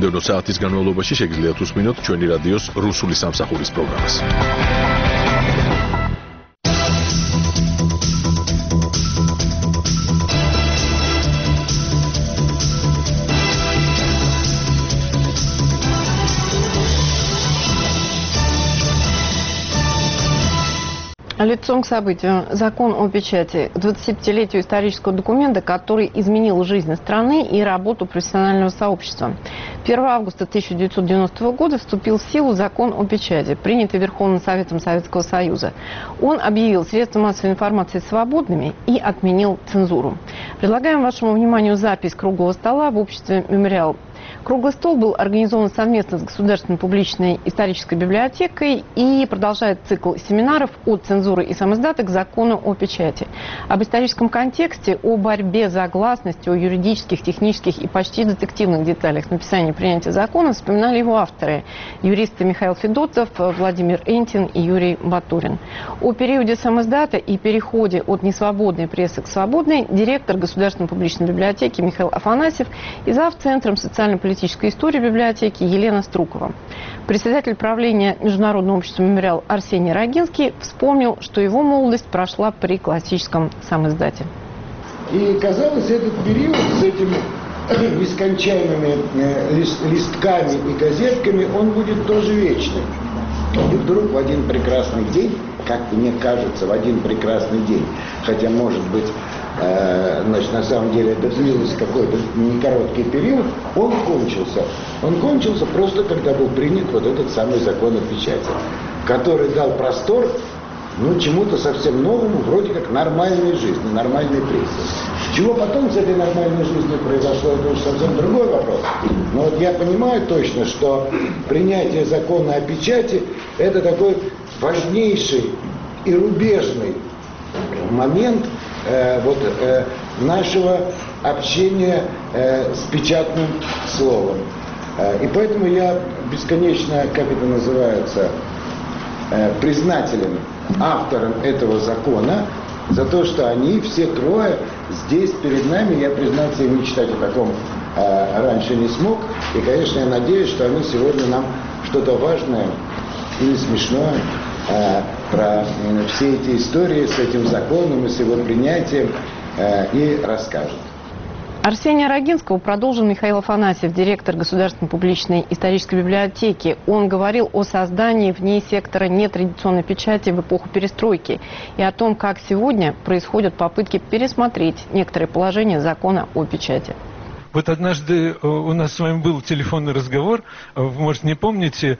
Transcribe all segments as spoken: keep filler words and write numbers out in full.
მომდევნო საათის განმავლობაში შეგიძლიათ უსმინოთ ჩვენი რადიოს რუსული სამსახურის პროგრამას. Лицом к событию. Закон о печати. К двадцатипятилетию исторического документа, который изменил жизнь страны и работу профессионального сообщества. первого августа тысяча девятьсот девяностого года вступил в силу закон о печати, принятый Верховным Советом Советского Союза. Он объявил средства массовой информации свободными и отменил цензуру. Предлагаем вашему вниманию запись круглого стола в обществе «Мемориал». Круглый стол был организован совместно с Государственной публичной исторической библиотекой и продолжает цикл семинаров от цензуры и самиздата к закону о печати. Об историческом контексте, о борьбе за гласность, о юридических, технических и почти детективных деталях написания и принятия закона вспоминали его авторы – юристы Михаил Федотов, Владимир Энтин и Юрий Батурин. О периоде самиздата и переходе от несвободной прессы к свободной директор Государственной публичной библиотеки Михаил Афанасьев и зав. Центром социально-политической истории библиотеки Елена Струкова. Председатель правления Международного общества «Мемориал» Арсений Рогинский вспомнил, что его молодость прошла при классическом самиздате. И казалось, этот период с этими нескончаемыми листками и газетками, он будет тоже вечным. И вдруг в один прекрасный день, как мне кажется, в один прекрасный день, хотя, может быть, э, значит, на самом деле это длилось какой-то не короткий период, он кончился. Он кончился просто, когда был принят вот этот самый закон о печати, который дал простор, ну, чему-то совсем новому, вроде как нормальной жизни, нормальной прессе. Чего потом с этой нормальной жизнью произошло, это уже совсем другой вопрос. Но вот я понимаю точно, что принятие закона о печати – это такой важнейший и рубежный момент э, вот, э, нашего общения э, с печатным словом. Э, и поэтому я бесконечно, как это называется, э, признателен авторам этого закона за то, что они все трое здесь перед нами. Я, признаться, им мечтать о таком э, раньше не смог. И, конечно, я надеюсь, что они сегодня нам что-то важное или смешное э, про э, все эти истории с этим законом и с его принятием э, и расскажут. Арсения Рогинского продолжил Михаил Афанасьев, директор Государственной публичной исторической библиотеки. Он говорил о создании вне сектора нетрадиционной печати в эпоху перестройки и о том, как сегодня происходят попытки пересмотреть некоторые положения закона о печати. Вот однажды у нас с вами был телефонный разговор, вы, может, не помните,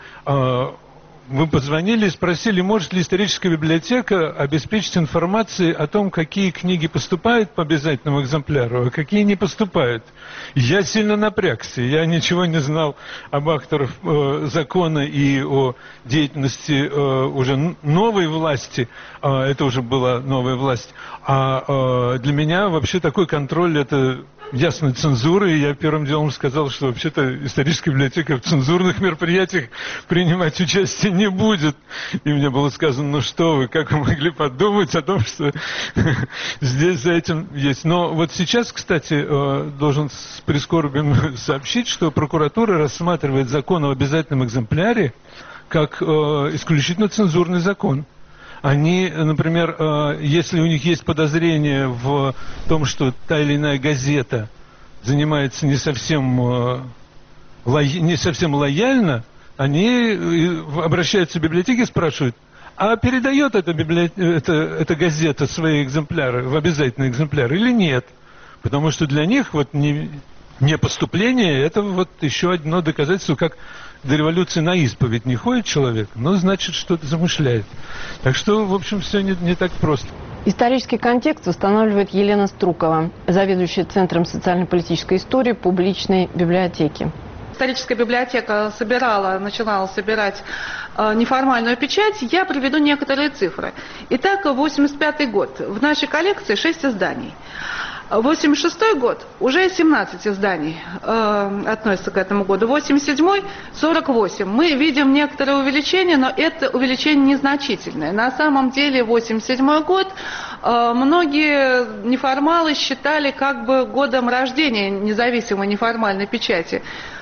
вы позвонили и спросили, может ли историческая библиотека обеспечить информацией о том, какие книги поступают по обязательному экземпляру, а какие не поступают. Я сильно напрягся, я ничего не знал об авторах э, закона и о деятельности э, уже новой власти, э, это уже была новая власть, а э, для меня вообще такой контроль – это ясной цензуры, и я первым делом сказал, что вообще-то историческая библиотека в цензурных мероприятиях принимать участие не будет. И мне было сказано, ну что вы, как вы могли подумать о том, что здесь за этим есть. Но вот сейчас, кстати, должен с прискорбием сообщить, что прокуратура рассматривает закон об обязательном экземпляре как исключительно цензурный закон. Они, например, если у них есть подозрение в том, что та или иная газета занимается не совсем, не совсем лояльно, они обращаются в библиотеки и спрашивают, а передает эта, библиотека, эта, эта газета свои экземпляры в обязательный экземпляр или нет? Потому что для них вот не, не поступление, это вот еще одно доказательство, как до революции на исповедь не ходит человек, но значит что-то замышляет. Так что, в общем, все не, не так просто. Исторический контекст устанавливает Елена Струкова, заведующая Центром социально-политической истории публичной библиотеки. Историческая библиотека собирала, начинала собирать э, неформальную печать. Я приведу некоторые цифры. Итак, восемьдесят пятый год. В нашей коллекции шесть изданий. восемьдесят шестой год уже семнадцать изданий э, относятся к этому году. восемьдесят седьмой сорок восемь. Мы видим некоторое увеличение, но это увеличение незначительное. На самом деле восемьдесят седьмой год э, многие неформалы считали как бы годом рождения независимой неформальной печати.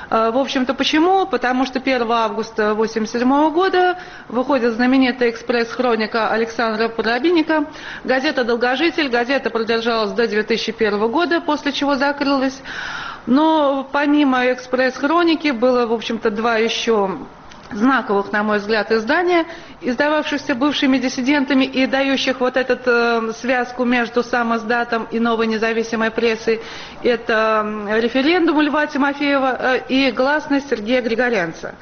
В общем-то, почему? Потому что первого августа тысяча девятьсот восемьдесят седьмого года выходит знаменитая «Экспресс-хроника» Александра Парабинника. Газета «Долгожитель». Газета продержалась до две тысячи первого года, после чего закрылась. Но помимо «Экспресс-хроники» было, в общем-то, два еще знаковых, на мой взгляд, издания, издававшихся бывшими диссидентами и дающих вот эту э, связку между самоздатом и новой независимой прессой. Это «Референдум» Льва Тимофеева э, и «Гласность» Сергея Григорянца.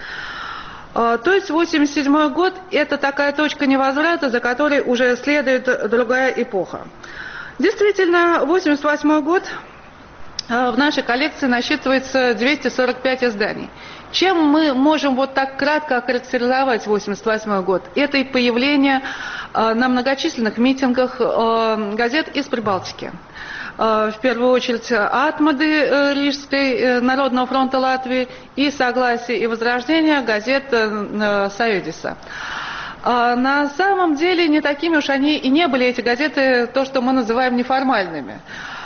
Э, то есть восемьдесят седьмой год – это такая точка невозврата, за которой уже следует другая эпоха. Действительно, восемьдесят восьмой год э, в нашей коллекции насчитывается двести сорок пять изданий. Чем мы можем вот так кратко охарактеризовать восемьдесят восьмой год? Это и появление э, на многочисленных митингах э, газет из Прибалтики. Э, в первую очередь «Атмады» э, Рижской э, Народного фронта Латвии и «Согласие и возрождение» газет э, «Союдиса». Э, на самом деле не такими уж они и не были, эти газеты, то, что мы называем неформальными.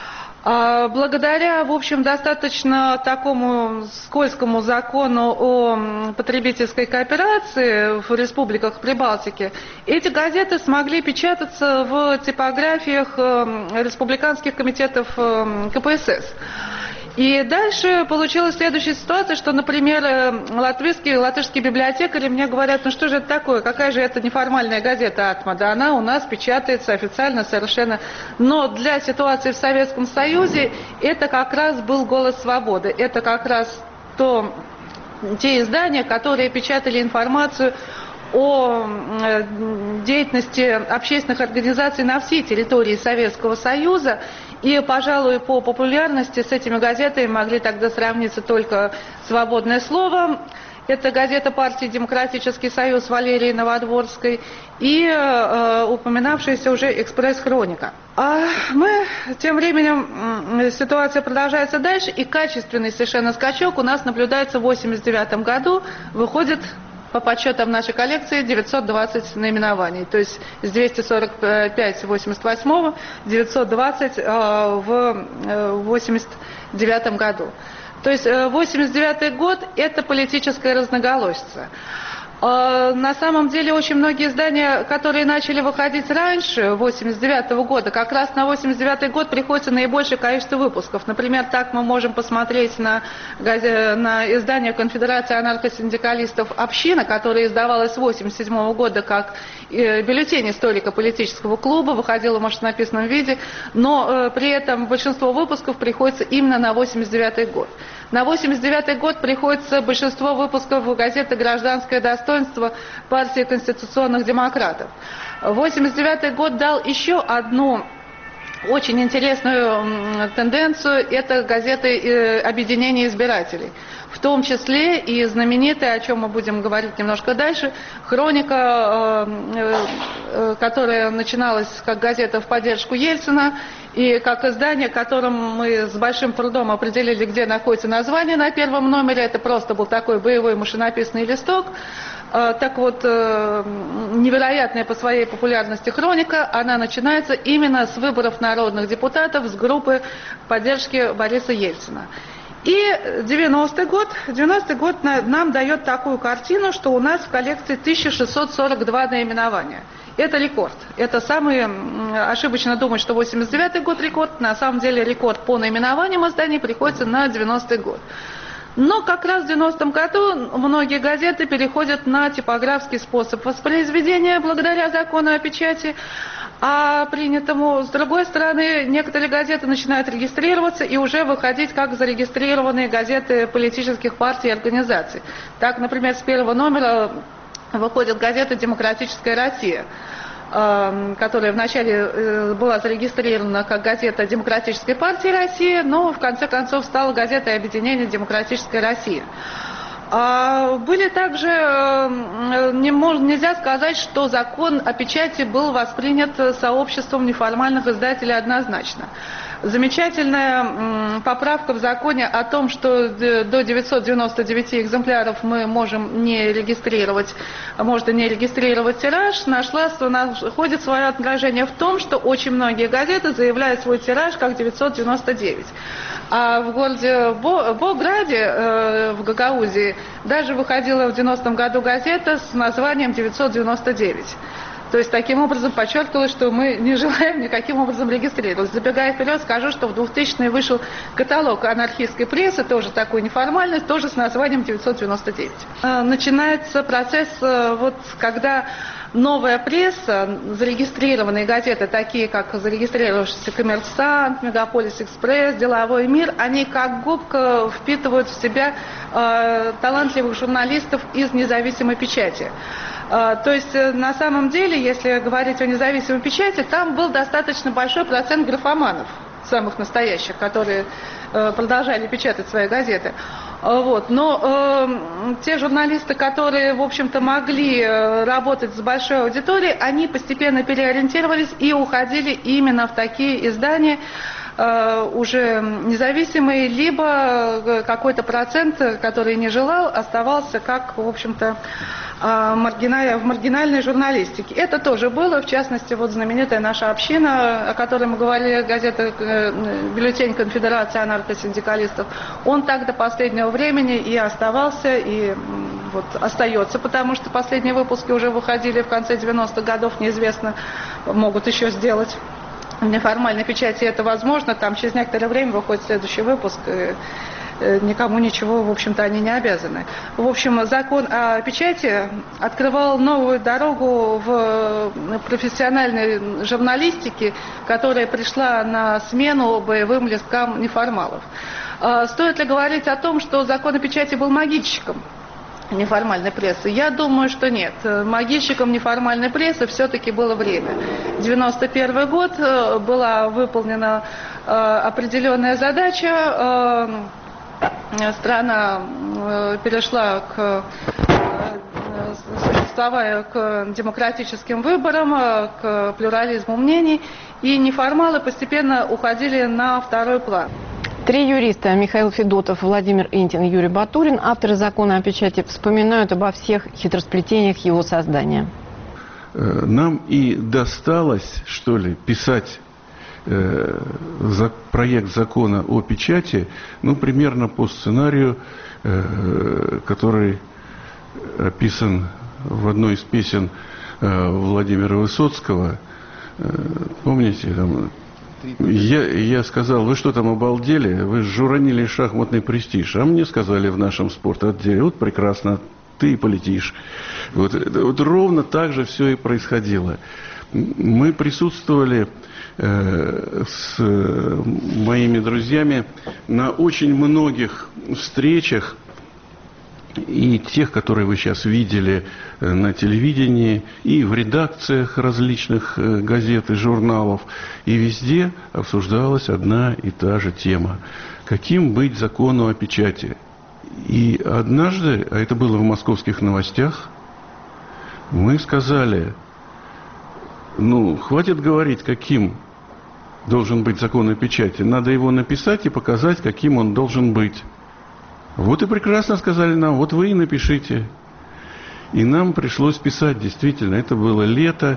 Благодаря, в общем, достаточно такому скользкому закону о потребительской кооперации в республиках Прибалтики, эти газеты смогли печататься в типографиях республиканских комитетов ка пэ эс эс. И дальше получилась следующая ситуация, что, например, латвийские, латышские библиотекари мне говорят, ну что же это такое, какая же это неформальная газета «Атмада», она у нас печатается официально совершенно. Но для ситуации в Советском Союзе это как раз был «Голос свободы», это как раз то, те издания, которые печатали информацию о деятельности общественных организаций на всей территории Советского Союза. И, пожалуй, по популярности с этими газетами могли тогда сравниться только «Свободное слово». Это газета партии «Демократический союз» Валерии Новодворской и э, упоминавшаяся уже «Экспресс-хроника». А мы, тем временем, ситуация продолжается дальше, и качественный совершенно скачок у нас наблюдается в восемьдесят девятом году, выходит по подсчетам нашей коллекции девятьсот двадцать наименований. То есть с двухсот сорока пяти восемьдесят восьмого девятьсот двадцать э, в восемьдесят девятом году. То есть восемьдесят девятый год – это политическая разноголосица. На самом деле очень многие издания, которые начали выходить раньше, восемьдесят девятого года, как раз на восемьдесят девятый год приходится наибольшее количество выпусков. Например, так мы можем посмотреть на, на издание Конфедерации анархосиндикалистов «Община», которое издавалось с восемьдесят седьмого года как бюллетень историко-политического клуба, выходило в машинописном виде, но при этом большинство выпусков приходится именно на восемьдесят девятый год. На восемьдесят девятый год приходится большинство выпусков газеты «Гражданское достоинство» партии конституционных демократов. восемьдесят девятый год дал еще одну очень интересную тенденцию – это газеты объединения избирателей. В том числе и знаменитая, о чем мы будем говорить немножко дальше, «Хроника», которая начиналась как газета в поддержку Ельцина, и как издание, которым мы с большим трудом определили, где находится название на первом номере. Это просто был такой боевой машинописный листок. Так вот, невероятная по своей популярности «Хроника», она начинается именно с выборов народных депутатов с группы поддержки Бориса Ельцина. И девяностый год, девяностый год нам дает такую картину, что у нас в коллекции тысяча шестьсот сорок два наименования. Это рекорд. Это самый, ошибочно думать, что восемьдесят девятый год рекорд, на самом деле рекорд по наименованиям изданий приходится на девяностый год. Но как раз в девяностом году многие газеты переходят на типографский способ воспроизведения благодаря закону о печати, а принятому, с другой стороны, некоторые газеты начинают регистрироваться и уже выходить как зарегистрированные газеты политических партий и организаций. Так, например, с первого номера выходит газета «Демократическая Россия», которая вначале была зарегистрирована как газета Демократической партии России, но в конце концов стала газетой объединения «Демократическая Россия». Были также, нельзя сказать, что закон о печати был воспринят сообществом неформальных издателей однозначно. Замечательная поправка в законе о том, что до девятисот девяноста девяти экземпляров мы можем не регистрировать, можно не регистрировать тираж, нашла, находит свое отражение в том, что очень многие газеты заявляют свой тираж как девятьсот девяносто девять. А в городе Болграде, в Гагаузии, даже выходила в девяностом году газета с названием девятьсот девяносто девять. То есть, таким образом, подчеркивалось, что мы не желаем никаким образом регистрироваться. Забегая вперед, скажу, что в двухтысячные вышел каталог анархистской прессы, тоже такой неформальный, тоже с названием девятьсот девяносто девять. Начинается процесс, вот, когда новая пресса, зарегистрированные газеты, такие как зарегистрировавшийся «Коммерсант», «Мегаполис Экспресс», «Деловой мир», они как губка впитывают в себя э, талантливых журналистов из независимой печати. То есть, на самом деле, если говорить о независимой печати, там был достаточно большой процент графоманов, самых настоящих, которые э, продолжали печатать свои газеты. Вот. Но э, те журналисты, которые, в общем-то, могли э, работать с большой аудиторией, они постепенно переориентировались и уходили именно в такие издания, э, уже независимые, либо какой-то процент, который не желал, оставался как, в общем-то, в маргинальной журналистике. Это тоже было, в частности, вот знаменитая наша община, о которой мы говорили, газета «Бюллетень Конфедерации анархосиндикалистов», он так до последнего времени и оставался, и вот остается, потому что последние выпуски уже выходили в конце девяностых годов, неизвестно, могут еще сделать. В неформальной печати это возможно, там через некоторое время выходит следующий выпуск, никому ничего, в общем-то, они не обязаны. В общем, закон о печати открывал новую дорогу в профессиональной журналистике, которая пришла на смену боевым листкам неформалов. Стоит ли говорить о том, что закон о печати был могильщиком неформальной прессы? Я думаю, что нет. Могильщиком неформальной прессы все-таки было время. девяносто первый год была выполнена определенная задача. Страна перешла к, существовая к демократическим выборам, к плюрализму мнений, и неформалы постепенно уходили на второй план. Три юриста, Михаил Федотов, Владимир Интин и Юрий Батурин, авторы закона о печати, вспоминают обо всех хитросплетениях его создания. Нам и досталось, что ли, писать проект закона о печати, ну, примерно по сценарию, который описан в одной из песен Владимира Высоцкого. Помните, там, я, я сказал: вы что там обалдели, вы журанили шахматный престиж, а мне сказали в нашем спортотделе: вот прекрасно, ты полетишь. Вот, вот ровно так же все и происходило. Мы присутствовали с моими друзьями на очень многих встречах, и тех, которые вы сейчас видели на телевидении, и в редакциях различных газет и журналов, и везде обсуждалась одна и та же тема: каким быть закону о печати. И однажды, а это было в «Московских новостях», мы сказали: ну, хватит говорить, каким должен быть закон о печати. Надо его написать и показать, каким он должен быть. Вот и прекрасно, сказали нам, вот вы и напишите. И нам пришлось писать, действительно, это было лето,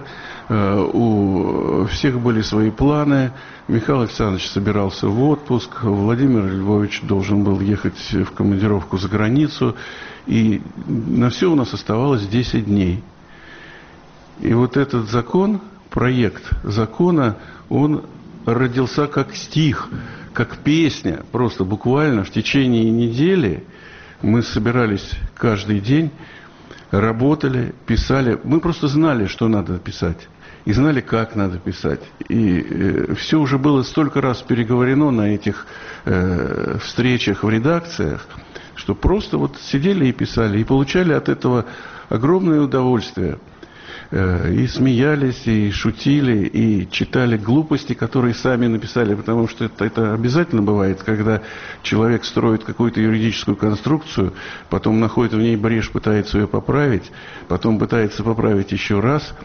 у всех были свои планы. Михаил Александрович собирался в отпуск, Владимир Львович должен был ехать в командировку за границу, и на все у нас оставалось десять дней. И вот этот закон, проект закона, он родился как стих, как песня, просто буквально в течение недели. Мы собирались каждый день, работали, писали. Мы просто знали, что надо писать, и знали, как надо писать. И э, все уже было столько раз переговорено на этих э, встречах в редакциях, что просто вот сидели и писали, и получали от этого огромное удовольствие. И смеялись, и шутили, и читали глупости, которые сами написали, потому что это, это обязательно бывает, когда человек строит какую-то юридическую конструкцию, потом находит в ней брешь, пытается ее поправить, потом пытается поправить еще раз,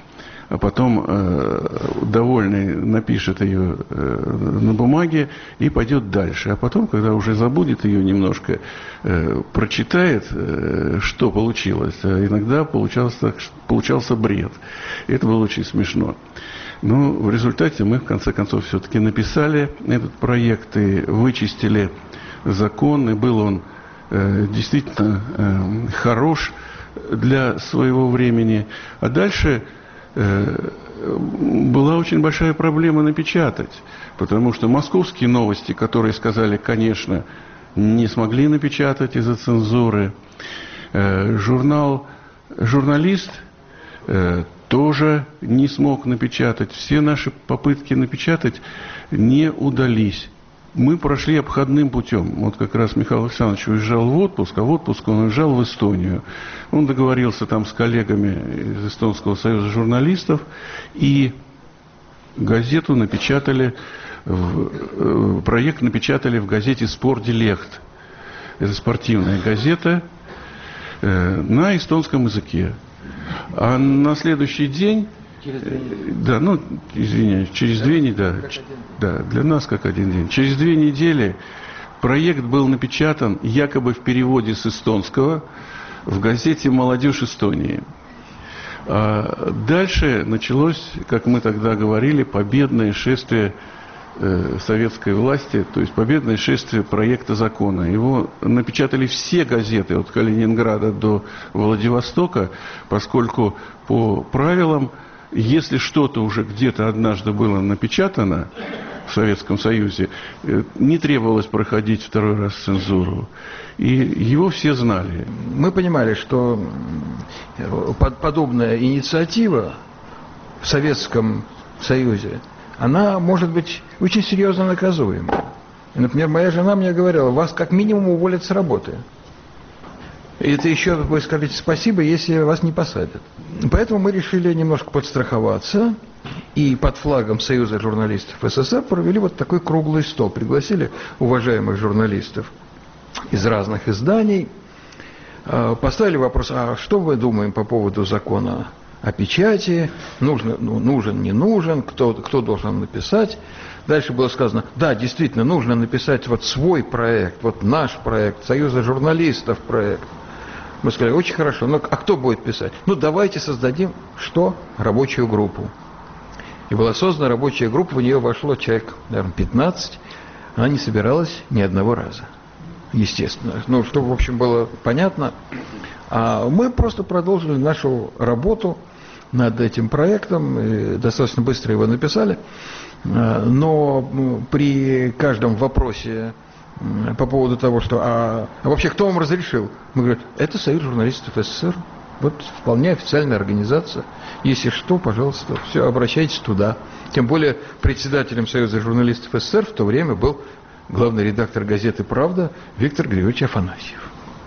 а потом э, довольный напишет ее э, на бумаге и пойдет дальше. А потом, когда уже забудет ее немножко, э, прочитает, э, что получилось. А иногда получался, получался бред. И это было очень смешно. Но в результате мы, в конце концов, все-таки написали этот проект и вычистили закон. И был он э, действительно э, хорош для своего времени. А дальше э, была очень большая проблема напечатать, потому что московские новости, которые сказали, конечно, не смогли напечатать из-за цензуры. Э, журнал «Журналист» э, тоже не смог напечатать. Все наши попытки напечатать не удались. Мы прошли обходным путем. Вот как раз Михаил Александрович уезжал в отпуск, а в отпуск он уезжал в Эстонию. Он договорился там с коллегами из Эстонского союза журналистов, и газету напечатали, в, проект напечатали в газете «Спордилехт». Это спортивная газета э, на эстонском языке. А на следующий день... Через две недели. Да, ну, извиняюсь, через две недели, да, да, для нас как один день. Через две недели проект был напечатан якобы в переводе с эстонского в газете «Молодежь Эстонии». А дальше началось, как мы тогда говорили, победное шествие э, советской власти, то есть победное шествие проекта закона. Его напечатали все газеты от Калининграда до Владивостока, поскольку по правилам, если что-то уже где-то однажды было напечатано в Советском Союзе, не требовалось проходить второй раз цензуру. И его все знали. Мы понимали, что подобная инициатива в Советском Союзе, она может быть очень серьезно наказуема. И, например, моя жена мне говорила, вас как минимум уволят с работы. И это еще вы скажете спасибо, если вас не посадят. Поэтому мы решили немножко подстраховаться. И под флагом Союза журналистов СССР провели вот такой круглый стол. Пригласили уважаемых журналистов из разных изданий. Поставили вопрос, а что мы думаем по поводу закона о печати? Нужно, ну, нужен, не нужен? Кто, кто должен написать? Дальше было сказано, да, действительно, нужно написать вот свой проект, вот наш проект, Союза журналистов проект. Мы сказали, очень хорошо, но а кто будет писать? Ну, давайте создадим, что? Рабочую группу. И была создана рабочая группа, в нее вошло человек, наверное, пятнадцать. Она не собиралась ни одного раза. Естественно. Ну, чтобы, в общем, было понятно. А мы просто продолжили нашу работу над этим проектом. И достаточно быстро его написали. Но при каждом вопросе по поводу того, что а, а вообще кто вам разрешил? Мы говорим, это Союз журналистов СССР. Вот вполне официальная организация. Если что, пожалуйста, все, обращайтесь туда. Тем более председателем Союза журналистов СССР в то время был главный редактор газеты «Правда» Виктор Григорьевич Афанасьев.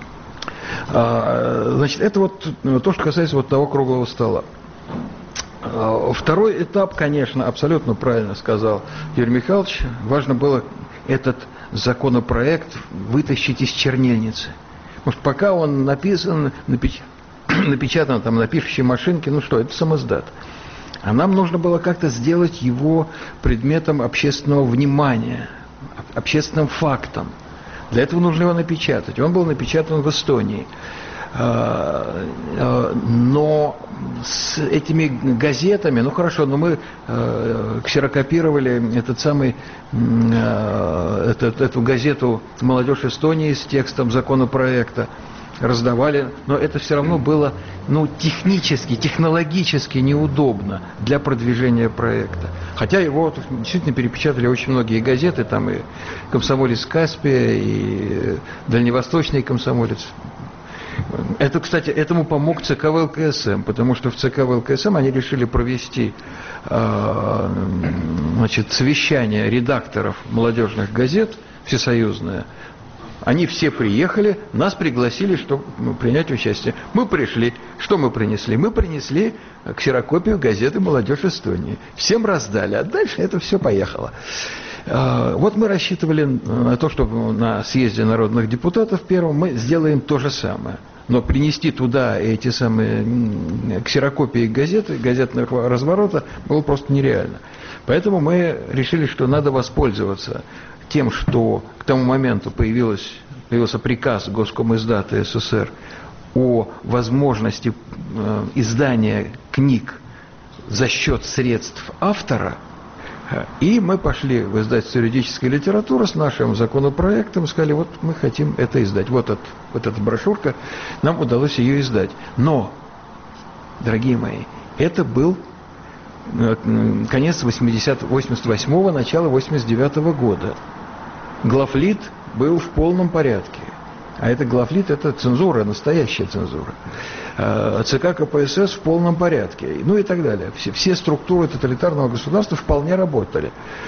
А, значит, это вот то, что касается вот того круглого стола. А, второй этап, конечно, абсолютно правильно сказал Юрий Михайлович. Важно было этот законопроект вытащить из чернильницы. Потому что пока он написан, напечатан, напечатан там на пишущей машинке, ну что, это самоздат. А нам нужно было как-то сделать его предметом общественного внимания, общественным фактом. Для этого нужно его напечатать. Он был напечатан в Эстонии. Но с этими газетами, ну хорошо, но мы ксерокопировали этот самый, этот, эту газету «Молодежь Эстонии» с текстом законопроекта, раздавали, но это все равно было, ну, технически, технологически неудобно для продвижения проекта. Хотя его действительно перепечатали очень многие газеты, там и «Комсомолец Каспия», и «Дальневосточный комсомолец». Это, кстати, этому помог ЦК ВЛКСМ, потому что в ЦК ВЛКСМ они решили провести э, значит, совещание редакторов молодежных газет всесоюзное. Они все приехали, нас пригласили, чтобы принять участие. Мы пришли. Что мы принесли? Мы принесли ксерокопию газеты «Молодежь Эстонии». Всем раздали, а дальше это все поехало. Вот мы рассчитывали на то, что на съезде народных депутатов первом мы сделаем то же самое. Но принести туда эти самые ксерокопии газеты, газетного разворота было просто нереально. Поэтому мы решили, что надо воспользоваться тем, что к тому моменту появилось, появился приказ Госкомиздата СССР о возможности э, издания книг за счет средств автора. И мы пошли в издательство юридической литературы с нашим законопроектом, сказали, вот мы хотим это издать. Вот, от, вот эта брошюрка, нам удалось ее издать. Но, дорогие мои, это был конец восьмидесятого, восемьдесят восьмого, начало восемьдесят девятого года. Главлит был в полном порядке. А это главлит, это цензура, настоящая цензура. ЦК КПСС в полном порядке. Ну и так далее. Все, все структуры тоталитарного государства вполне работали.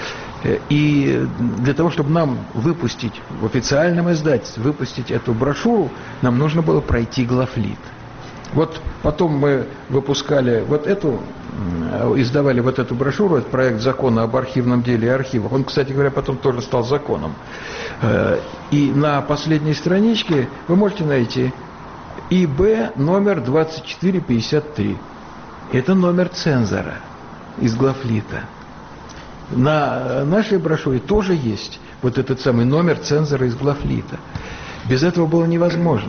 И для того, чтобы нам выпустить в официальном издательстве, выпустить эту брошюру, нам нужно было пройти главлит. Вот потом мы выпускали вот эту, издавали вот эту брошюру, это проект закона об архивном деле и архивах. Он, кстати говоря, потом тоже стал законом. И на последней страничке вы можете найти И Б номер двадцать четыре пятьдесят три. Это номер цензора из главлита. На нашей брошюре тоже есть вот этот самый номер цензора из главлита. Без этого было невозможно.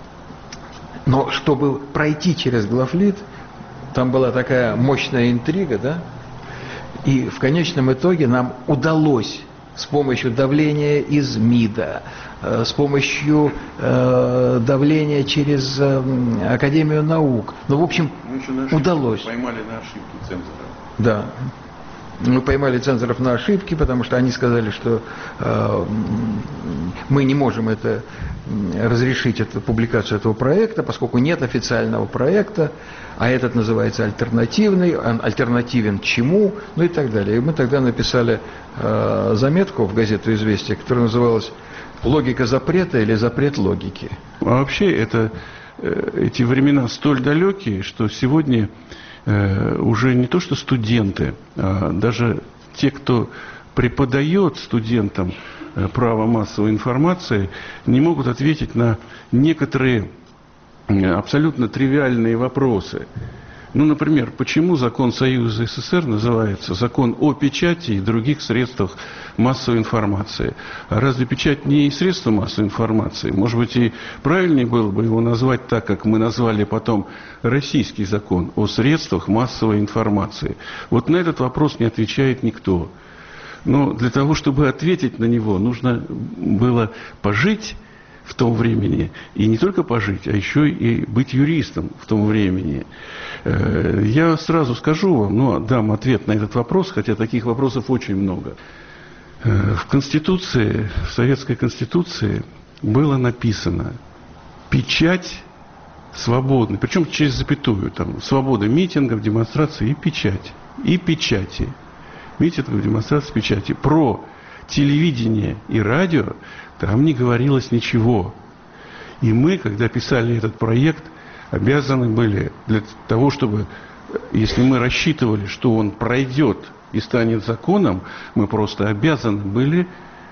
Но чтобы пройти через главлит, там была такая мощная интрига, да? И в конечном итоге нам удалось с помощью давления из МИДа, с помощью э, давления через э, Академию наук. Ну, в общем, удалось. Поймали на ошибки цензора. Да. Мы поймали цензоров на ошибки, потому что они сказали, что э, мы не можем это, разрешить эту публикацию этого проекта, поскольку нет официального проекта, а этот называется альтернативный, он альтернативен чему, ну и так далее. И мы тогда написали э, заметку в газету «Известия», которая называлась «Логика запрета» или «Запрет логики». А вообще это, эти времена столь далекие, что сегодня э, уже не то что студенты, а даже те, кто преподает студентам право массовой информации, не могут ответить на некоторые абсолютно тривиальные вопросы. Ну, например, почему закон Союза СССР называется закон о печати и других средствах массовой информации? А разве печать не средство массовой информации? Может быть, и правильнее было бы его назвать так, как мы назвали потом российский закон о средствах массовой информации? Вот на этот вопрос не отвечает никто. Но для того, чтобы ответить на него, нужно было пожить в том времени, и не только пожить, а еще и быть юристом в том времени. Я сразу скажу вам, ну, дам ответ на этот вопрос, хотя таких вопросов очень много. В Конституции, в Советской Конституции было написано «печать свободна», причем через запятую, там, свобода митингов, демонстраций и печать, и печати. Митингов, демонстраций, печати. Про телевидение и радио там не говорилось ничего. И мы, когда писали этот проект, обязаны были для того, чтобы, если мы рассчитывали, что он пройдет и станет законом, мы просто обязаны были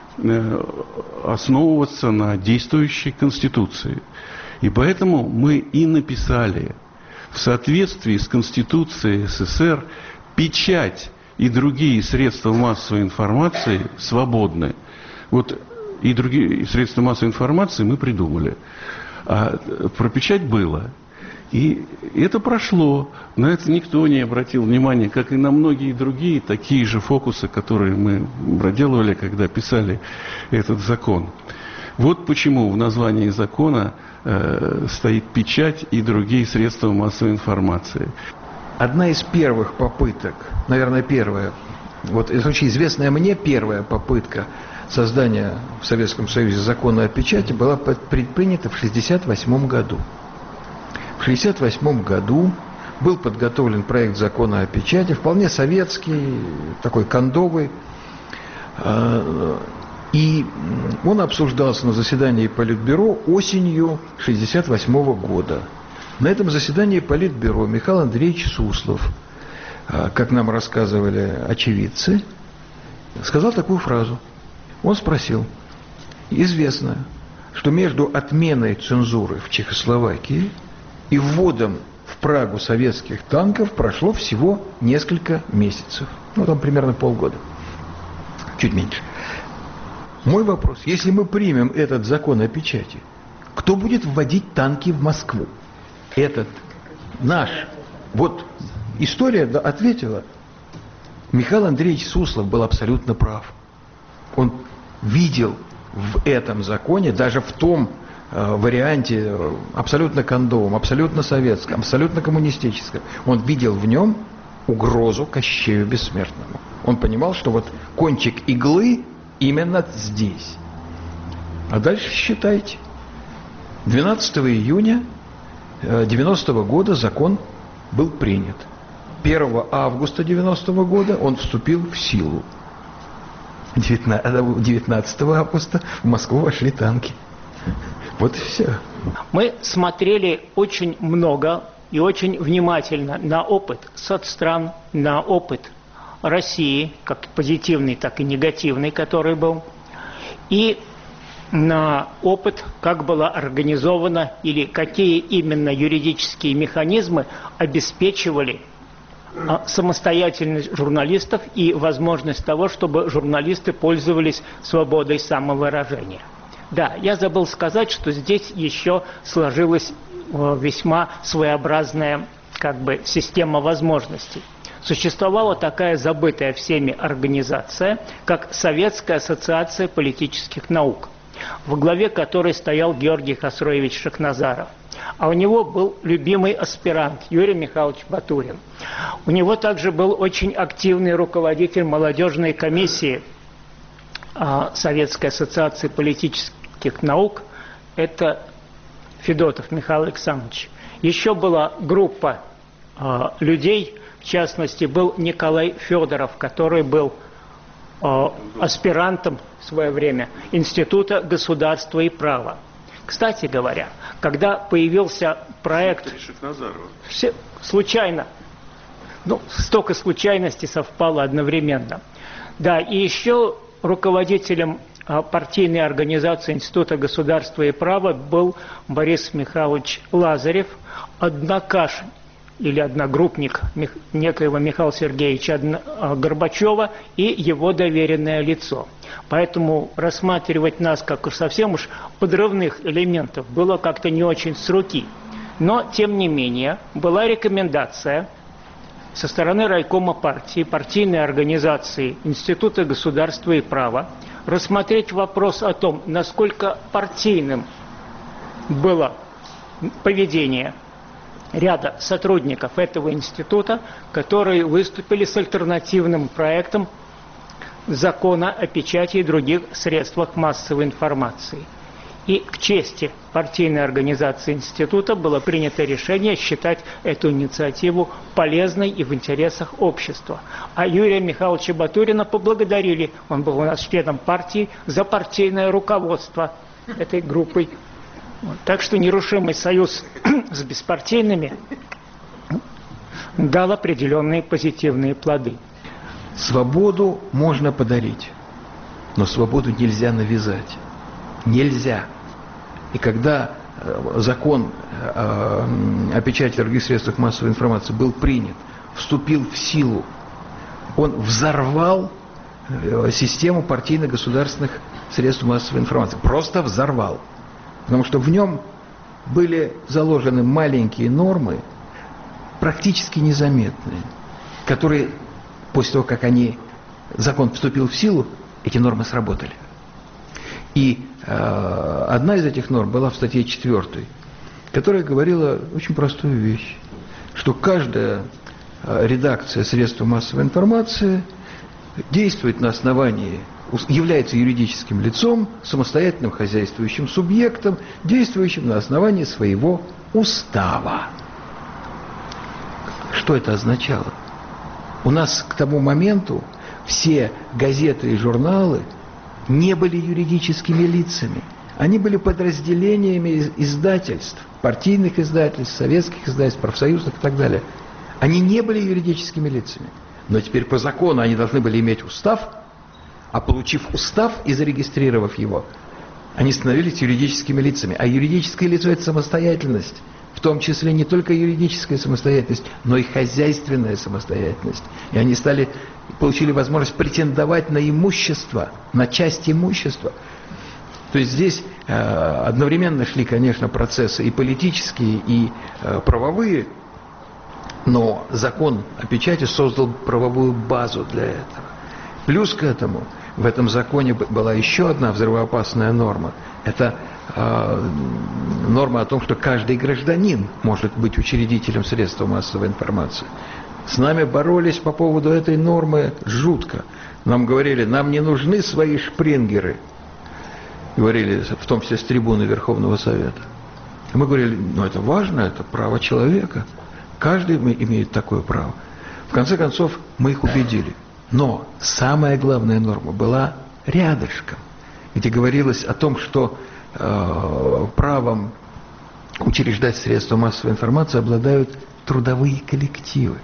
основываться на действующей Конституции. И поэтому мы и написали в соответствии с Конституцией СССР печать и другие средства массовой информации свободны. Вот и другие средства массовой информации мы придумали. А про печать было. И это прошло. На это никто не обратил внимания, как и на многие другие такие же фокусы, которые мы проделывали, когда писали этот закон. Вот почему в названии закона э, стоит печать и другие средства массовой информации. Одна из первых попыток, наверное, первая, вот это очень известная мне первая попытка создания в Советском Союзе закона о печати была предпринята в шестьдесят восьмом году. В шестьдесят восьмом году был подготовлен проект закона о печати, вполне советский, такой кондовый, и он обсуждался на заседании Политбюро осенью шестьдесят восьмого года. На этом заседании Политбюро Михаил Андреевич Суслов, как нам рассказывали очевидцы, сказал такую фразу. Он спросил: известно, что между отменой цензуры в Чехословакии и вводом в Прагу советских танков прошло всего несколько месяцев. Ну, там примерно полгода. Чуть меньше. Мой вопрос: если мы примем этот закон о печати, кто будет вводить танки в Москву? Этот наш. Вот история ответила. Михаил Андреевич Суслов был абсолютно прав. Он видел в этом законе, даже в том э, варианте э, абсолютно кондовом, абсолютно советском, абсолютно коммунистическом, он видел в нем угрозу Кощею Бессмертному. Он понимал, что вот кончик иглы именно здесь. А дальше считайте. двенадцатого июня девяностого года закон был принят. первого августа девяностого года он вступил в силу. девятнадцатого августа в Москву вошли танки. Вот и все. Мы смотрели очень много и очень внимательно на опыт соцстран, на опыт России, как позитивный, так и негативный, который был, и на опыт, как была организована или какие именно юридические механизмы обеспечивали самостоятельность журналистов и возможность того, чтобы журналисты пользовались свободой самовыражения. Да, я забыл сказать, что здесь еще сложилась весьма своеобразная как бы система возможностей. Существовала такая забытая всеми организация, как Советская ассоциация политических наук, во главе которой стоял Георгий Хасроевич Шахназаров. А у него был любимый аспирант Юрий Михайлович Батурин. У него также был очень активный руководитель молодежной комиссии а, Советской ассоциации политических наук. Это Федотов Михаил Александрович. Еще была группа а, людей, в частности, был Николай Федоров, который был а, аспирантом в свое время Института государства и права. Кстати говоря, когда появился проект... Все, случайно. Ну, столько случайностей совпало одновременно. Да, и еще руководителем а, партийной организации Института государства и права был Борис Михайлович Лазарев, однокаш или одногруппник Мих, некоего Михаила Сергеевича Одно, а, Горбачева и его доверенное лицо. Поэтому рассматривать нас как уж совсем уж подрывных элементов было как-то не очень с руки. Но, тем не менее, была рекомендация со стороны райкома партии, партийной организации Института государства и права рассмотреть вопрос о том, насколько партийным было поведение ряда сотрудников этого института, которые выступили с альтернативным проектом закона о печати и других средствах массовой информации. И к чести партийной организации института было принято решение считать эту инициативу полезной и в интересах общества. А Юрия Михайловича Батурина поблагодарили, он был у нас членом партии, за партийное руководство этой группой. Вот. Так что нерушимый союз с беспартийными дал определенные позитивные плоды. Свободу можно подарить, но свободу нельзя навязать. Нельзя. И когда э, закон э, о печати и других средствах массовой информации был принят, вступил в силу, он взорвал э, систему партийно-государственных средств массовой информации. Просто взорвал. Потому что в нем были заложены маленькие нормы, практически незаметные, которые после того, как они, закон вступил в силу, эти нормы сработали. И э, одна из этих норм была в статье четвёртой, которая говорила очень простую вещь, что каждая э, редакция средств массовой информации действует на основании, является юридическим лицом, самостоятельным хозяйствующим субъектом, действующим на основании своего устава. Что это означало? У нас к тому моменту все газеты и журналы не были юридическими лицами. Они были подразделениями издательств, партийных издательств, советских издательств, профсоюзных и так далее. Они не были юридическими лицами. Но теперь по закону они должны были иметь устав, А получив устав и зарегистрировав его, они становились юридическими лицами. А юридическое лицо – это самостоятельность. В том числе не только юридическая самостоятельность, но и хозяйственная самостоятельность. И они стали, получили возможность претендовать на имущество, на часть имущества. То есть здесь э, одновременно шли, конечно, процессы и политические, и э, правовые, но закон о печати создал правовую базу для этого. Плюс к этому в этом законе была еще одна взрывоопасная норма. Это э, норма о том, что каждый гражданин может быть учредителем средств массовой информации. С нами боролись по поводу этой нормы жутко. Нам говорили, нам не нужны свои шпрингеры. Говорили, в том числе с трибуны Верховного Совета. И мы говорили, ну это важно, это право человека. Каждый имеет такое право. В конце концов, мы их убедили. Но самая главная норма была рядышком, где говорилось о том, что э, правом учреждать средства массовой информации обладают трудовые коллективы.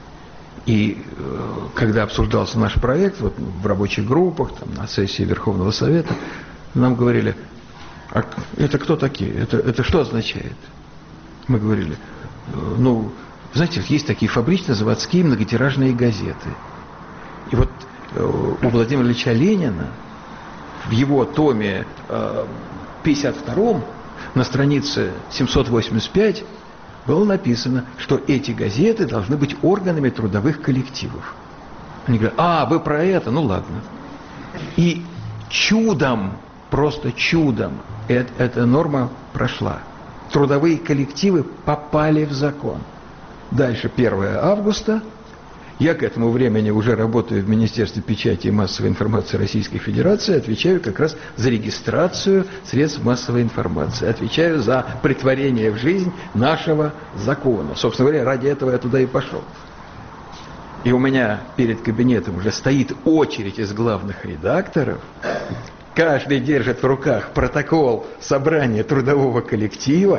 И э, когда обсуждался наш проект вот, в рабочих группах, там, на сессии Верховного Совета, нам говорили, а это кто такие? Это, это что означает? Мы говорили, ну, знаете, есть такие фабрично-заводские многотиражные газеты. И вот у Владимира Ильича Ленина в его томе пятьдесят втором на странице семьсот восемьдесят пять было написано, что эти газеты должны быть органами трудовых коллективов. Они говорят, а, вы про это? Ну ладно. И чудом, просто чудом, эта, эта норма прошла. Трудовые коллективы попали в закон. Дальше первое августа. Я к этому времени уже работаю в Министерстве печати и массовой информации Российской Федерации, отвечаю как раз за регистрацию средств массовой информации, отвечаю за претворение в жизнь нашего закона. Собственно говоря, ради этого я туда и пошел. И у меня перед кабинетом уже стоит очередь из главных редакторов. Каждый держит в руках протокол собрания трудового коллектива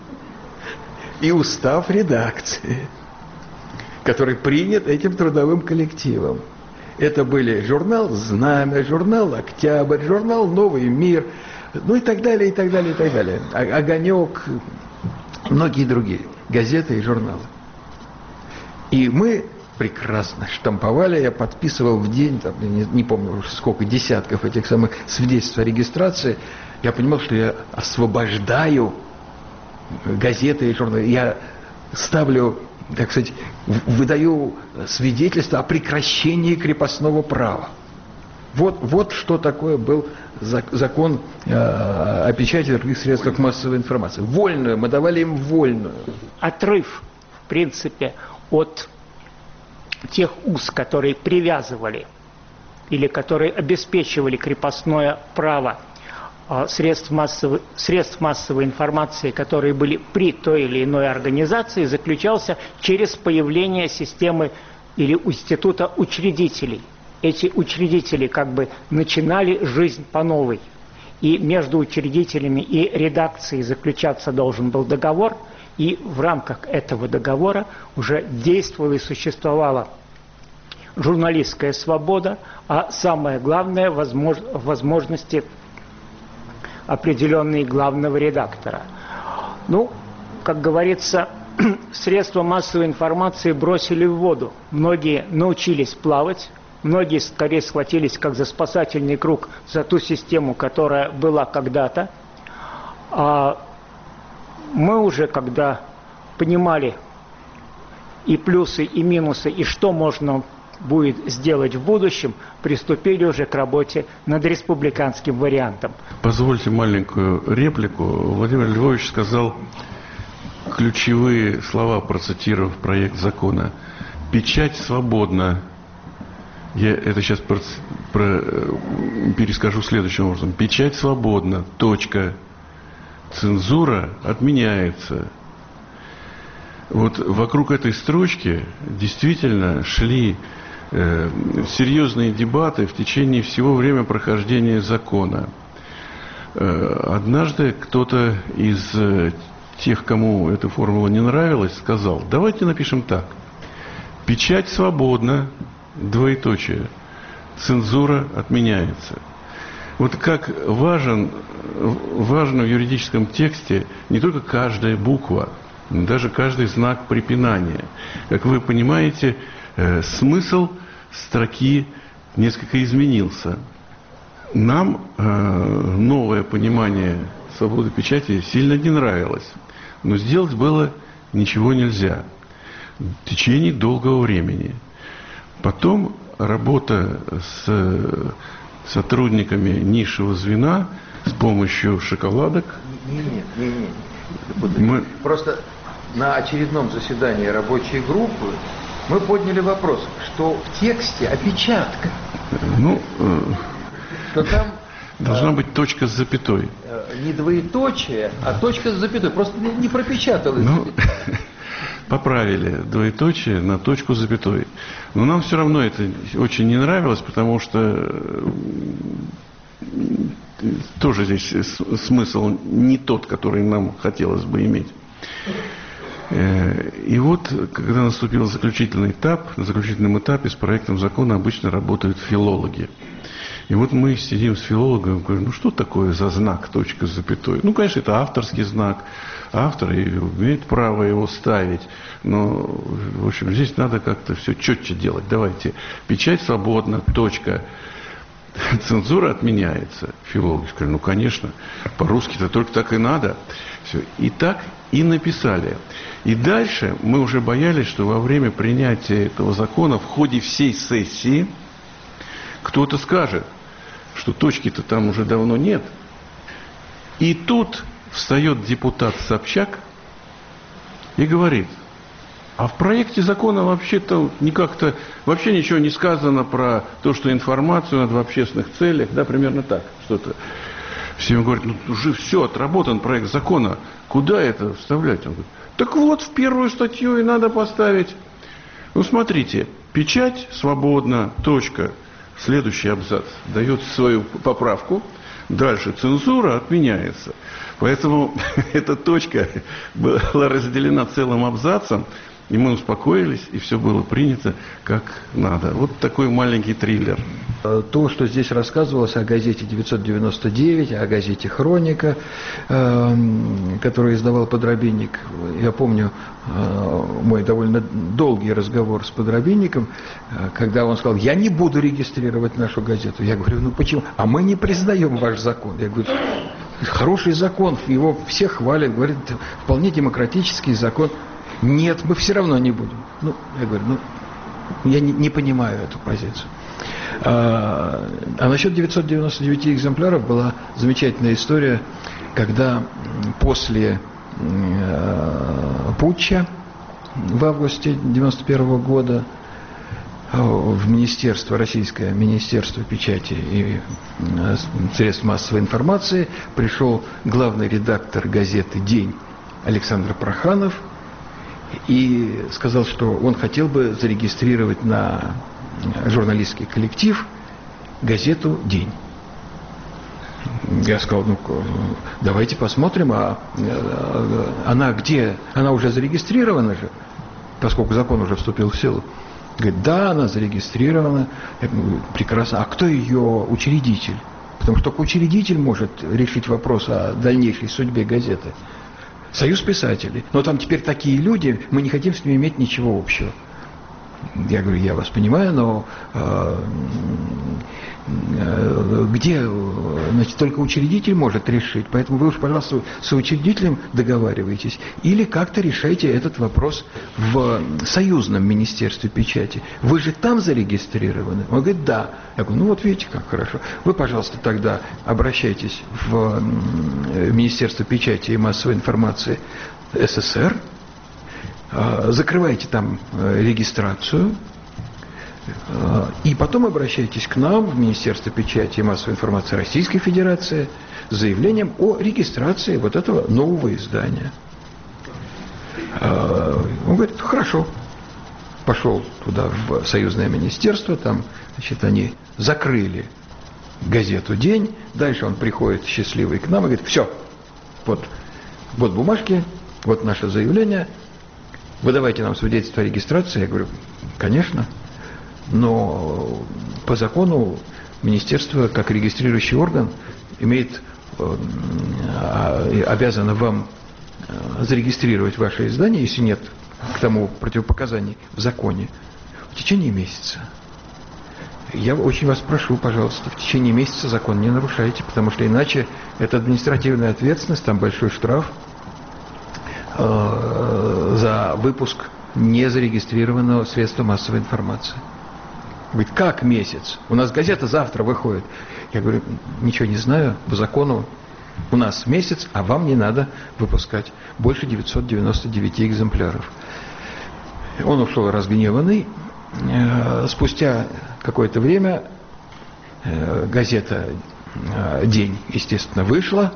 и устав редакции, который принят этим трудовым коллективом. Это были журнал «Знамя», журнал «Октябрь», журнал «Новый мир», ну и так далее, и так далее, и так далее. «Огонек», многие другие газеты и журналы. И мы прекрасно штамповали, я подписывал в день, там, не, не помню уже сколько, десятков этих самых свидетельств о регистрации. Я понимал, что я освобождаю газеты и журналы. Я ставлю, так сказать, выдаю свидетельство о прекращении крепостного права. Вот, вот что такое был закон о печати и других средствах массовой информации. Вольную, мы давали им вольную. Отрыв, в принципе, от тех уз, которые привязывали или которые обеспечивали крепостное право средств массовой, средств массовой информации, которые были при той или иной организации, заключался через появление системы или института учредителей. Эти учредители как бы начинали жизнь по новой. И между учредителями и редакцией заключаться должен был договор, и в рамках этого договора уже действовала и существовала журналистская свобода, а самое главное – возмож... возможности определенные главного редактора. Ну, как говорится, средства массовой информации бросили в воду. Многие научились плавать, многие скорее схватились как за спасательный круг за ту систему, которая была когда-то. А мы уже, когда понимали и плюсы, и минусы, и что можно будет сделать в будущем, приступили уже к работе над республиканским вариантом. Позвольте маленькую реплику. Владимир Львович сказал ключевые слова, процитировав проект закона. «Печать свободна». Я это сейчас про, про, перескажу следующим образом. «Печать свободна. Точка. Цензура отменяется». Вот вокруг этой строчки действительно шли э, серьезные дебаты в течение всего времени прохождения закона. Э, однажды кто-то из э, тех, кому эта формула не нравилась, сказал: давайте напишем так. Печать свободна, двоеточие. цензура отменяется. Вот как важен, важно в юридическом тексте не только каждая буква, но даже каждый знак препинания. Как вы понимаете, э, смысл строки несколько изменился. Нам э, новое понимание свободы печати сильно не нравилось, но сделать было ничего нельзя в течение долгого времени. Потом работа с сотрудниками низшего звена с помощью шоколадок. Нет, нет, нет. Мы... Просто на очередном заседании рабочей группы мы подняли вопрос, что в тексте опечатка. Ну, что там должна быть точка с запятой. Не двоеточие, а точка с запятой. Просто не пропечаталось. Ну, поправили двоеточие на точку с запятой. Но нам все равно это очень не нравилось, потому что тоже здесь смысл не тот, который нам хотелось бы иметь. И вот, когда наступил заключительный этап, на заключительном этапе с проектом закона обычно работают филологи. И вот мы сидим с филологом и говорим, ну что такое за знак, точка с запятой? Ну, конечно, это авторский знак. Автор имеет право его ставить. Но, в общем, здесь надо как-то все четче делать. Давайте. Печать свободна, точка. Цензура отменяется. Филологи сказали, ну, конечно, по-русски-то только так и надо. Все. И так и написали. И дальше мы уже боялись, что во время принятия этого закона в ходе всей сессии кто-то скажет, что точки-то там уже давно нет. И тут встает депутат Собчак и говорит, а в проекте закона вообще-то никак-то, вообще ничего не сказано про то, что информацию надо в общественных целях, да, примерно так, что-то. Все ему говорят, ну уже все, отработан проект закона, куда это вставлять? Он говорит, так вот, в первую статью и надо поставить. Ну, смотрите, печать свободна, точка. Следующий абзац дает свою поправку. Дальше цензура отменяется. Поэтому эта точка была разделена целым абзацем. И мы успокоились, и все было принято как надо. Вот такой маленький триллер. То, что здесь рассказывалось о газете девятьсот девяносто девять, о газете «Хроника», э, которую издавал Подробинник. Я помню э, мой довольно долгий разговор с Подробинником, э, когда он сказал, я не буду регистрировать нашу газету. Я говорю, ну почему? А мы не признаем ваш закон. Я говорю, хороший закон, его все хвалят, говорят, вполне демократический закон. Нет, мы все равно не будем. Ну, я говорю, ну, я не, не понимаю эту позицию. А, а насчет девятьсот девяносто девять экземпляров была замечательная история, когда после э, путча в августе девяносто первого года в Министерство, Российское Министерство печати и средств массовой информации пришел главный редактор газеты «День» Александр Проханов и сказал, что он хотел бы зарегистрировать на журналистский коллектив газету «День». Я сказал, ну, давайте посмотрим, а она где? Она уже зарегистрирована же, поскольку закон уже вступил в силу. Говорит, да, она зарегистрирована. Я говорю, прекрасно. А кто ее учредитель? Потому что только учредитель может решить вопрос о дальнейшей судьбе газеты. Союз писателей. Но там теперь такие люди, мы не хотим с ними иметь ничего общего. Я говорю, я вас понимаю, но э, э, где, значит, только учредитель может решить. Поэтому вы уж, пожалуйста, с учредителем договариваетесь. Или как-то решайте этот вопрос в союзном министерстве печати. Вы же там зарегистрированы? Он говорит, да. Я говорю, ну вот видите, как хорошо. Вы, пожалуйста, тогда обращайтесь в Министерство печати и массовой информации СССР. Закрывайте там регистрацию и потом обращайтесь к нам в Министерство печати и массовой информации Российской Федерации с заявлением о регистрации вот этого нового издания. Он говорит, хорошо. Пошел туда в союзное министерство, там, значит, они закрыли газету «День», дальше он приходит счастливый к нам и говорит, все, вот, вот бумажки, вот наше заявление, вы давайте нам свидетельство о регистрации. Я говорю, конечно, но по закону министерство, как регистрирующий орган, имеет обязано вам зарегистрировать ваше издание, если нет к тому противопоказаний в законе, в течение месяца. Я очень вас прошу, пожалуйста, в течение месяца закон не нарушайте, потому что иначе это административная ответственность, там большой штраф э, за выпуск незарегистрированного средства массовой информации. Говорит, как месяц? У нас газета завтра выходит. Я говорю, ничего не знаю, по закону у нас месяц, а вам не надо выпускать больше девятьсот девяносто девять экземпляров. Он ушел разгневанный. Спустя какое-то время газета «День», естественно, вышла.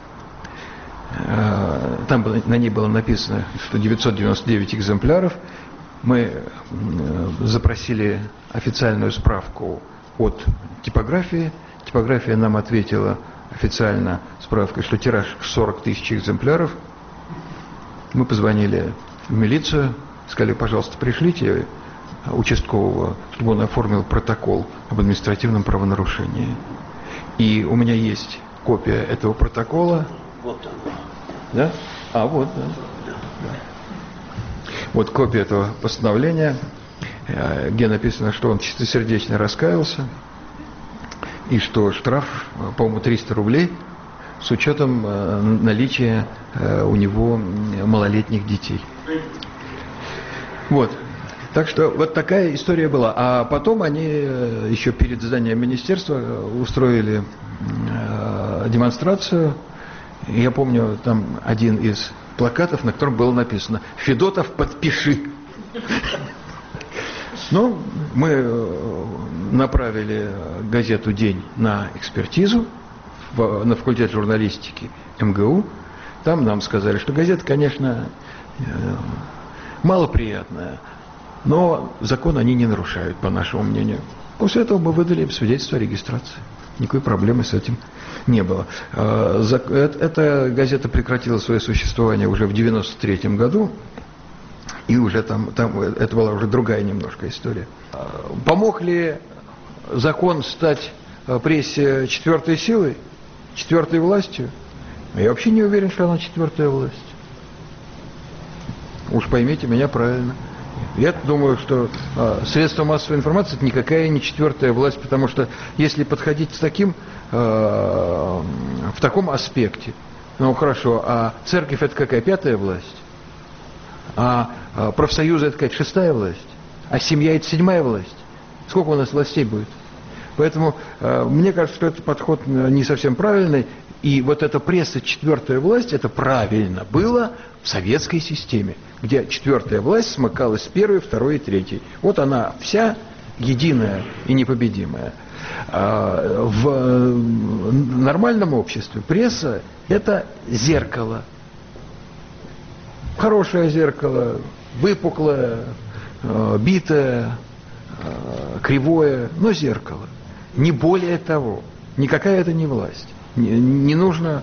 Там было, на ней было написано, что девятьсот девяносто девять экземпляров. Мы запросили официальную справку от типографии. Типография нам ответила официально справкой, что тираж сорок тысяч экземпляров. Мы позвонили в милицию, сказали, пожалуйста, пришлите участкового, чтобы он оформил протокол об административном правонарушении. И у меня есть копия этого протокола. Вот оно. Да? А, вот, да. Вот копия этого постановления, где написано, что он чистосердечно раскаялся, и что штраф, по-моему, триста рублей, с учетом наличия у него малолетних детей. Вот. Так что вот такая история была. А потом они еще перед зданием министерства устроили демонстрацию. Я помню, там один из плакатов, на котором было написано «Федотов, подпиши». Ну, мы направили газету «День» на экспертизу на факультет журналистики эм гэ у. Там нам сказали, что газета, конечно, малоприятная, но закон они не нарушают, по нашему мнению. После этого мы выдали им свидетельство о регистрации. Никакой проблемы с этим не было. Эта газета прекратила свое существование уже в девяносто третьем году, и уже там, там это была уже другая немножко история. Помог ли закон стать прессе четвертой силой, четвертой властью? Я вообще не уверен, что она четвертая власть. Уж поймите меня правильно. Я думаю, что э, средства массовой информации это никакая не четвертая власть, потому что если подходить с таким, э, в таком аспекте, ну хорошо, а церковь это какая, пятая власть? А э, профсоюзы это какая, шестая власть? А семья это седьмая власть? Сколько у нас властей будет? Поэтому э, мне кажется, что этот подход не совсем правильный. И вот эта пресса четвертая власть, это правильно было в советской системе, где четвертая власть смыкалась с первой, второй и третьей. Вот она вся единая и непобедимая. А в нормальном обществе пресса – это зеркало. Хорошее зеркало, выпуклое, битое, кривое, но зеркало. Не более того. Никакая это не власть. Не, не нужно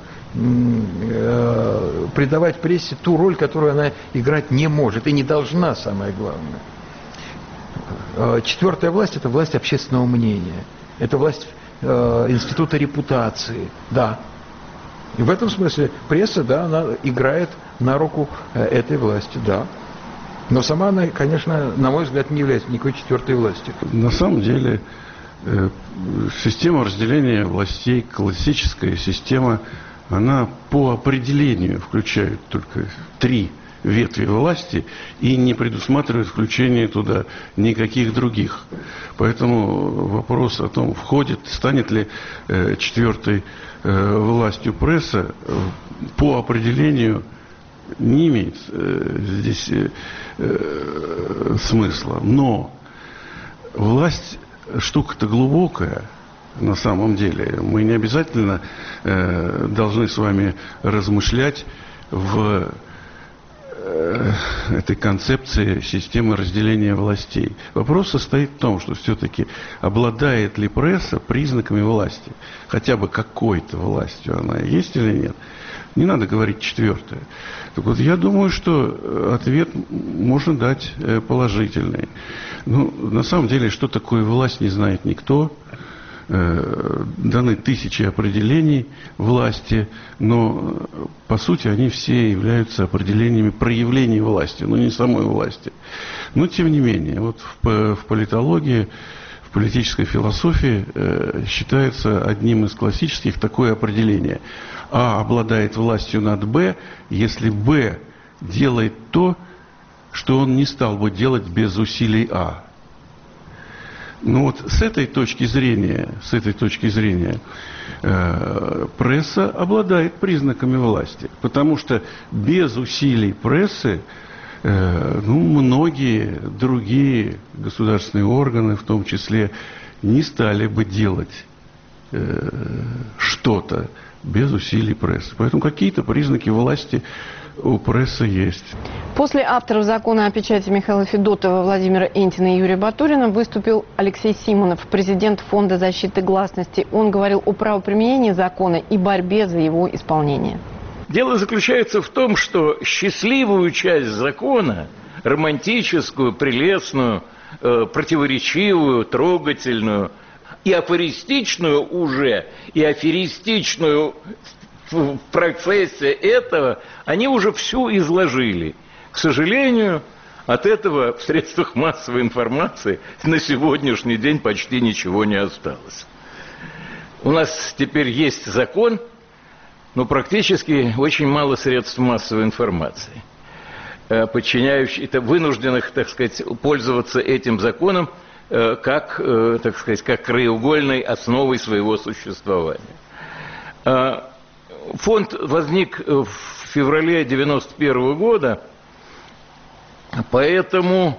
э, придавать прессе ту роль, которую она играть не может и не должна, самое главное. Э, четвертая власть – это власть общественного мнения. Это власть э, института репутации. Да. И в этом смысле пресса, да, она играет на руку э, этой власти, да. Но сама она, конечно, на мой взгляд, не является никакой четвертой властью. На самом деле, э, система разделения властей, классическая система, она по определению включает только три ветви власти и не предусматривает включение туда никаких других. Поэтому вопрос о том, входит, станет ли э, четвертой э, властью пресса, э, по определению не имеет э, здесь э, э, смысла. Но власть штука-то глубокая. На самом деле мы не обязательно э, должны с вами размышлять в этой концепции системы разделения властей. Вопрос состоит в том, что все-таки обладает ли пресса признаками власти, хотя бы какой-то властью она есть или нет. Не надо говорить четвертое. Так вот, я думаю, что ответ можно дать положительный. Ну, на самом деле, что такое власть, не знает никто. Даны тысячи определений власти, но по сути они все являются определениями проявлений власти, но не самой власти. Но тем не менее, вот в, в политологии, в политической философии э, считается одним из классических такое определение. А обладает властью над Б, если Б делает то, что он не стал бы делать без усилий А. Ну вот с этой точки зрения, с этой точки зрения, э, пресса обладает признаками власти, потому что без усилий прессы, э, ну, многие другие государственные органы, в том числе, не стали бы делать э, что-то без усилий прессы. Поэтому какие-то признаки власти у прессы есть. После авторов закона о печати Михаила Федотова, Владимира Энтина и Юрия Батурина выступил Алексей Симонов, президент Фонда защиты гласности. Он говорил о правоприменении закона и борьбе за его исполнение. Дело заключается в том, что счастливую часть закона, романтическую, прелестную, э, противоречивую, трогательную и афористичную уже, и аферистичную в процессе этого, они уже всю изложили. К сожалению, от этого в средствах массовой информации на сегодняшний день почти ничего не осталось. У нас теперь есть закон, но практически очень мало средств массовой информации, подчиняющихся, вынужденных, так сказать, пользоваться этим законом как, так сказать, как краеугольной основой своего существования. Фонд возник в феврале девяносто первого года, поэтому,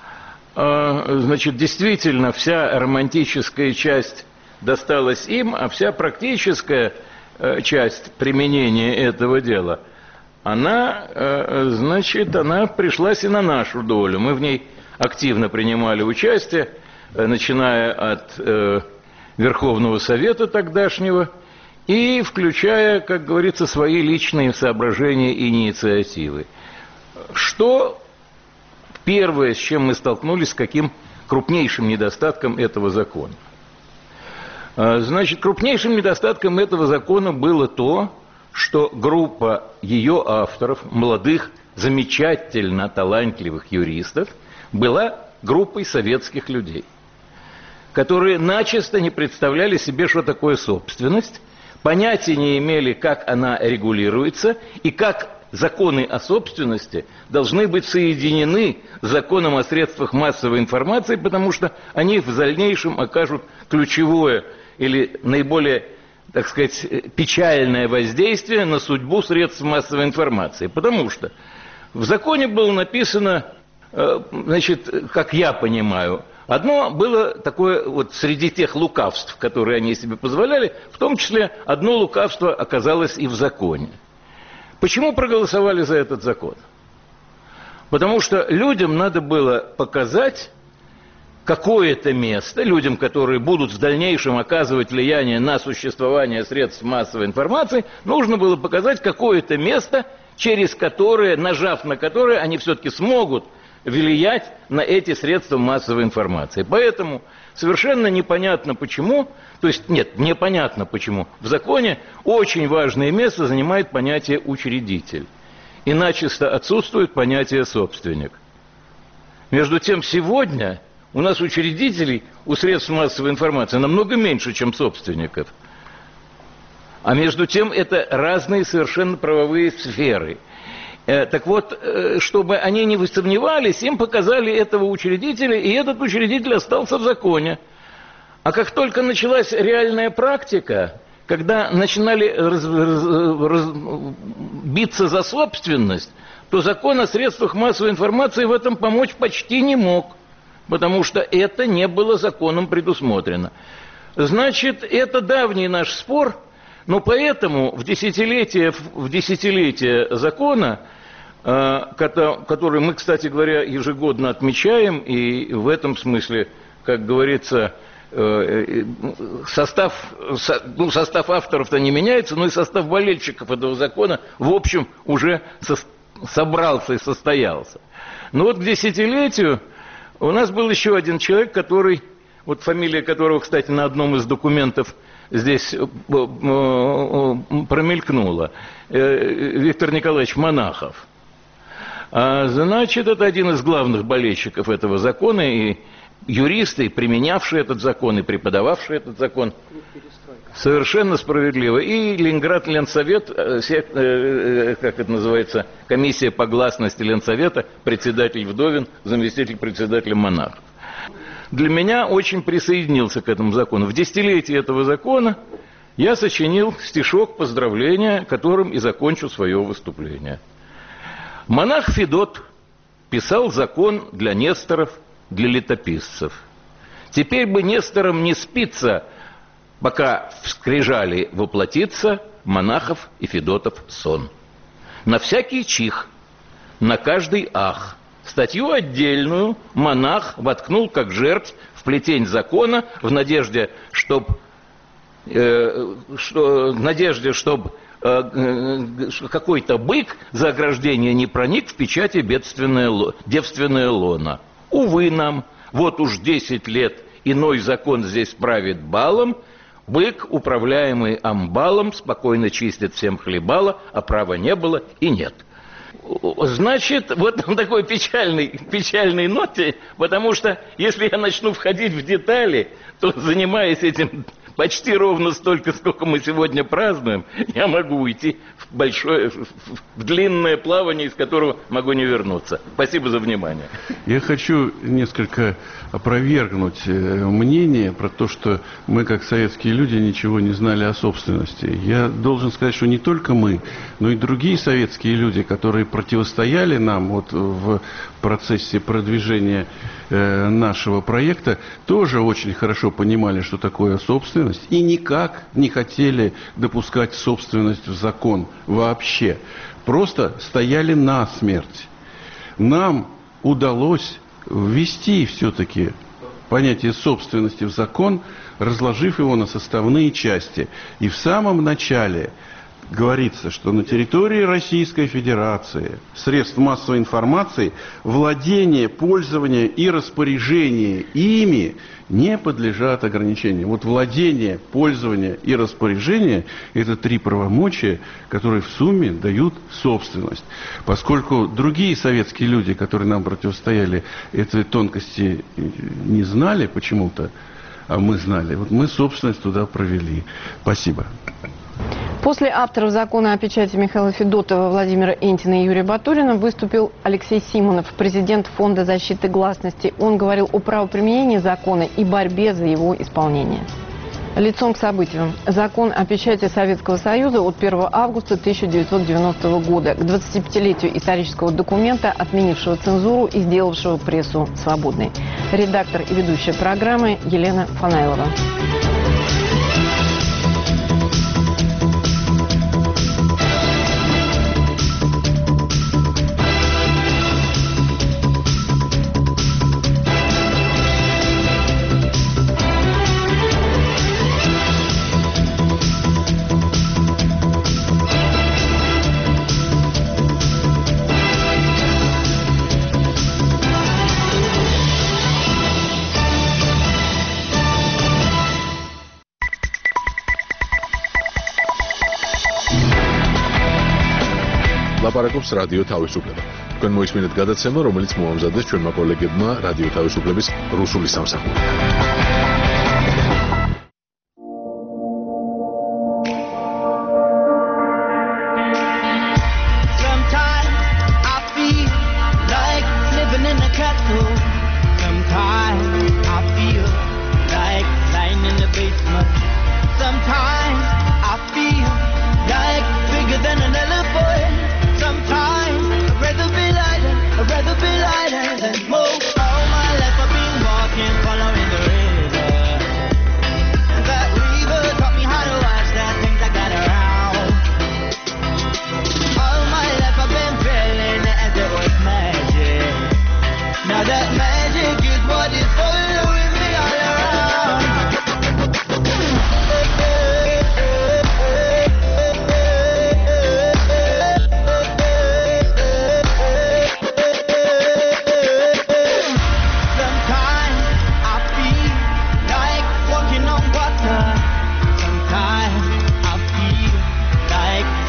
значит, действительно вся романтическая часть досталась им, а вся практическая часть применения этого дела, она, значит, она пришлась и на нашу долю. Мы в ней активно принимали участие, начиная от Верховного Совета тогдашнего, и включая, как говорится, свои личные соображения и инициативы. Что первое, с чем мы столкнулись, с каким крупнейшим недостатком этого закона? Значит, крупнейшим недостатком этого закона было то, что группа ее авторов, молодых, замечательно талантливых юристов, была группой советских людей, которые начисто не представляли себе, что такое собственность, понятия не имели, как она регулируется и как законы о собственности должны быть соединены с законом о средствах массовой информации, потому что они в дальнейшем окажут ключевое или наиболее, так сказать, печальное воздействие на судьбу средств массовой информации. Потому что в законе было написано, значит, как я понимаю, одно было такое, вот среди тех лукавств, которые они себе позволяли, в том числе одно лукавство оказалось и в законе. Почему проголосовали за этот закон? Потому что людям надо было показать какое-то место, людям, которые будут в дальнейшем оказывать влияние на существование средств массовой информации, нужно было показать какое-то место, через которое, нажав на которое, они все-таки смогут влиять на эти средства массовой информации. Поэтому совершенно непонятно почему, то есть нет, непонятно почему, в законе очень важное место занимает понятие «учредитель». И начисто отсутствует понятие «собственник». Между тем, сегодня у нас учредителей у средств массовой информации намного меньше, чем собственников. А между тем, это разные совершенно правовые сферы. Так вот, чтобы они не сомневались, им показали этого учредителя, и этот учредитель остался в законе. А как только началась реальная практика, когда начинали раз, раз, раз, биться за собственность, то закон о средствах массовой информации в этом помочь почти не мог, потому что это не было законом предусмотрено. Значит, это давний наш спор, но поэтому в десятилетие, в десятилетие закона который мы, кстати говоря, ежегодно отмечаем, и в этом смысле, как говорится, состав, ну, состав авторов-то не меняется, но и состав болельщиков этого закона, в общем, уже собрался и состоялся. Но вот к десятилетию у нас был еще один человек, который, вот фамилия которого, кстати, на одном из документов здесь промелькнула, Виктор Николаевич Монахов. А, значит, это один из главных болельщиков этого закона, и юристы, применявшие этот закон, и преподававшие этот закон. Совершенно справедливо. И Ленинград Ленсовет, как это называется, комиссия по гласности Ленсовета, председатель Вдовин, заместитель председателя Монахов. Для меня очень присоединился к этому закону. В десятилетие этого закона я сочинил стишок поздравления, которым и закончу свое выступление. Монах Федот писал закон для несторов, для летописцев. Теперь бы несторам не спится, пока в скрижали воплотится монахов и Федотов сон. На всякий чих, на каждый ах, статью отдельную монах воткнул как жертв в плетень закона в надежде, чтоб, э, что, в надежде, чтоб какой-то бык за ограждение не проник в печати бедственное, девственное лоно. Увы нам, вот уж десять лет иной закон здесь правит балом, бык, управляемый амбалом, спокойно чистит всем хлебало, а права не было и нет. Значит, вот на такой печальной, печальной ноте, потому что если я начну входить в детали, то, занимаясь этим почти ровно столько, сколько мы сегодня празднуем, я могу уйти в большое, в длинное плавание, из которого могу не вернуться. Спасибо за внимание. Я хочу несколько опровергнуть мнение про то, что мы, как советские люди, ничего не знали о собственности. Я должен сказать, что не только мы, но и другие советские люди, которые противостояли нам вот в процессе продвижения э, нашего проекта, тоже очень хорошо понимали, что такое собственность, и никак не хотели допускать собственность в закон вообще. Просто стояли насмерть. Нам удалось ввести все-таки понятие собственности в закон, разложив его на составные части. И в самом начале говорится, что на территории Российской Федерации средств массовой информации владение, пользование и распоряжение ими не подлежат ограничениям. Вот владение, пользование и распоряжение – это три правомочия, которые в сумме дают собственность. Поскольку другие советские люди, которые нам противостояли, этой тонкости не знали почему-то, а мы знали, вот мы собственность туда провели. Спасибо. После авторов закона о печати Михаила Федотова, Владимира Энтина и Юрия Батурина выступил Алексей Симонов, президент Фонда защиты гласности. Он говорил о правоприменении закона и борьбе за его исполнение. Лицом к событиям. Закон о печати Советского Союза от первого августа тысяча девятьсот девяностого года, к двадцатипятилетию исторического документа, отменившего цензуру и сделавшего прессу свободной. Редактор и ведущая программы Елена Фанайлова. ლაპარაკობს რადიო თავისუფლება. თქვენ მოისმინეთ გადაცემა, რომელიც მოამზადეს ჩვენმა კოლეგებმა რადიო თავისუფლების რუსული სამსახური. All my life I've been feeling it.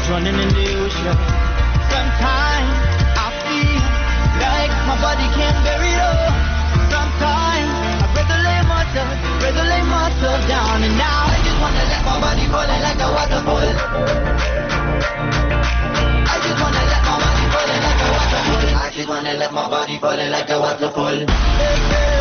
drowning in the ocean. Sometimes I feel like my body can't bear it all. Sometimes I'd rather lay myself, rather lay myself down. And now I just wanna let my body fall in like a waterfall. I just wanna let my body fall in like a waterfall. I just wanna let my body fall in like a waterfall. Hey, hey.